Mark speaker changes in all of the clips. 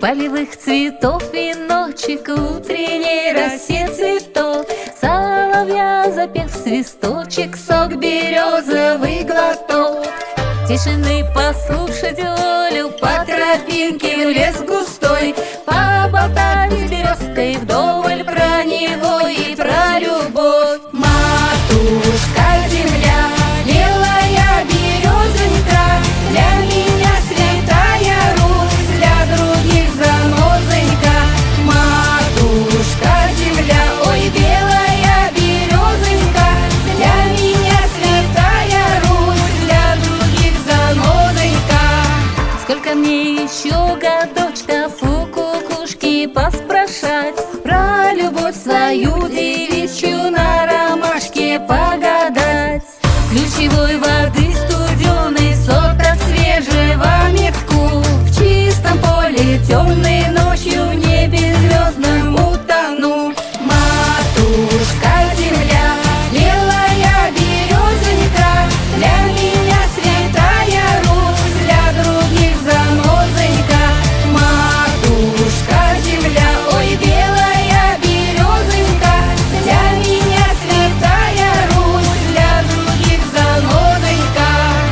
Speaker 1: полевых цветов веночек, утренней росе цветов. Соловья запев свисточек, сок березовый глоток. Тишины послушать волю, по тропинке в лес густой, поболтать с березкой вдоволь про него и про любовь. Матушка земля, белая березонька, для меня святая Русь, для других занозонька. Матушка земля, ой, белая березонька, для меня святая Русь, для других занозонька. Сколько мне еще годочков у кукушки поспрашать, про любовь свою девичью на ромашке погадать. Ключевой воды студеный сорт от свежего метку, в чистом поле темной ночью в небе звездном утону. Матушка земля, белая березонька, для меня святая Русь, для других занозонька. Матушка земля, ой, белая березонька, для меня святая Русь, для других занозонька.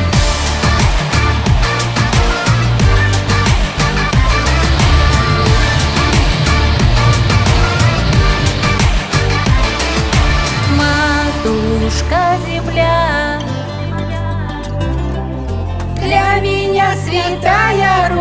Speaker 1: Матушка земля, для меня святая Русь.